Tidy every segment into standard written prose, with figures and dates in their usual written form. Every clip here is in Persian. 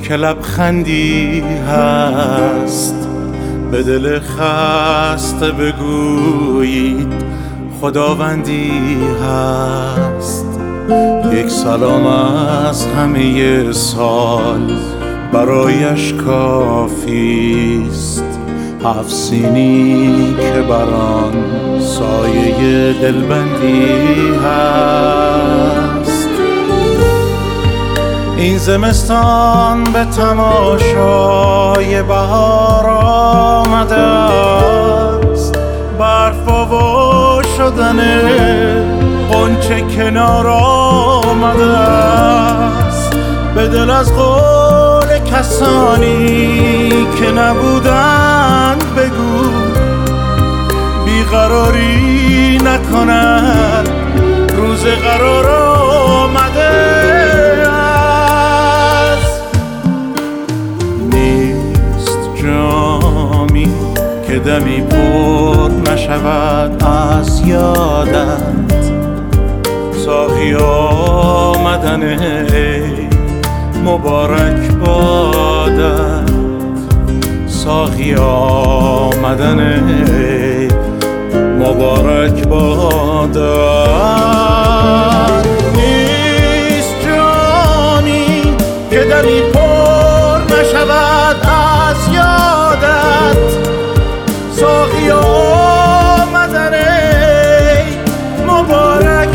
که لبخندی هست به دل خسته بگویید خداوندی هست. یک سلام از همه سال برایش کافیست، 7 سینی که بران سایه دلبندی هست. این زمستان به تماشای بهار آمده است، برف و شدن غنچه کنار آمده است. به دل از قول کسانی که نبودند بگو بیقراری نکنند، روز قرار آمده است. نیست جامی که دمی پر نشود از یادت، ساقی آمدن ای مبارک بادت، ساقی آمدن ای مبارک بادت. نیست جامی که دمی پر نشود از یادت، ساقی آمدن ای مبارک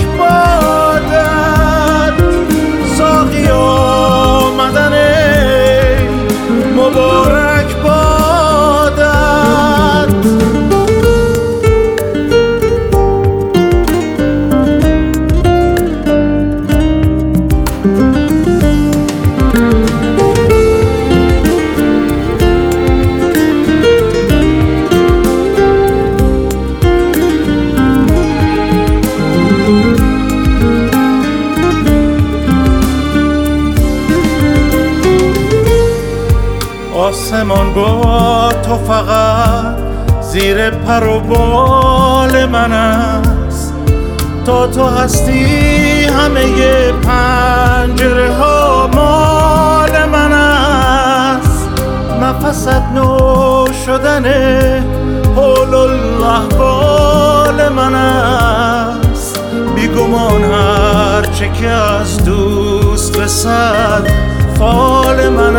بادت، ساقی آمدن ای مبارک بادت. آسمان با تو فقط زیر پر و بال من است، تا تو هستی همه پنجره ها مال من است. نفست نو شدن حول الاحوال من است، بیگمان هرچه که از دوست رسد فال من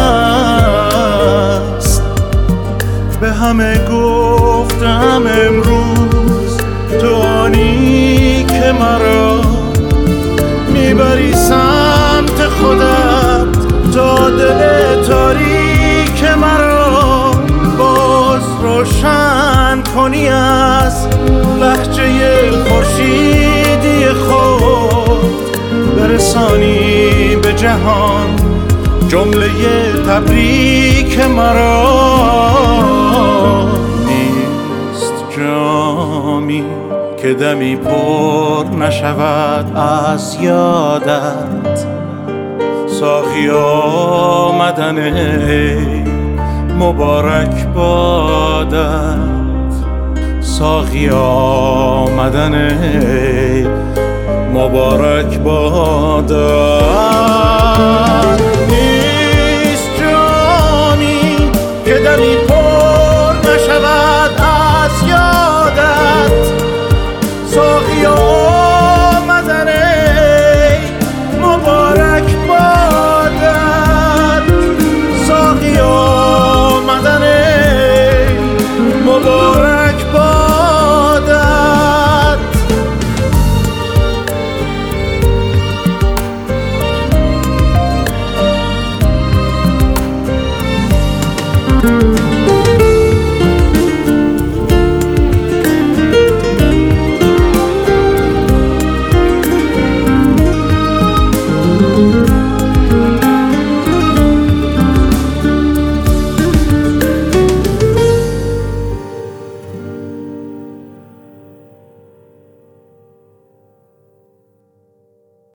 است. به همه گفتم امروز تو آنی که مرا میبری سمت خودت، تا دل تاریک مرا باز روشن کنی از لهجه خورشیدی خود، برسانی به جهان جمله تبریک مرا. نیست جامی که دمی پر نشود از یادت، ساقی آمدن ای مبارک بادت، ساقی آمدن ای مبارک بادت.